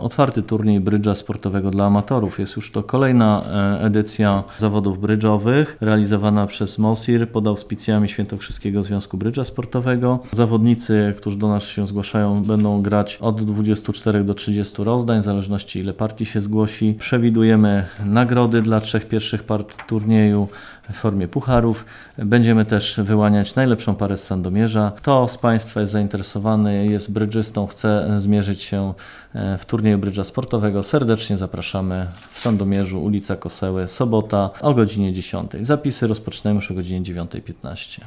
otwarty turniej brydża sportowego dla amatorów. Jest już to kolejna edycja zawodów brydżowych realizowana przez MOSIR pod auspicjami Świętokrzyskiego Związku Brydża Sportowego. Zawodnicy, którzy do nas się zgłaszają, będą grać od 24 do 30 rozdań, w zależności ile partii się zgłosi. Przewidujemy nagrody dla 3 pierwszych part turnieju w formie pucharów. Będziemy też wyłaniać najlepszą parę z Sandomierza. Kto z Państwa jest zainteresowany, jest brydżystą, chce zmierzyć się w turnieju brydża sportowego, serdecznie zapraszamy w Sandomierzu, ulica Koseły, sobota o godzinie 10. Zapisy rozpoczynamy już o godzinie 9:15.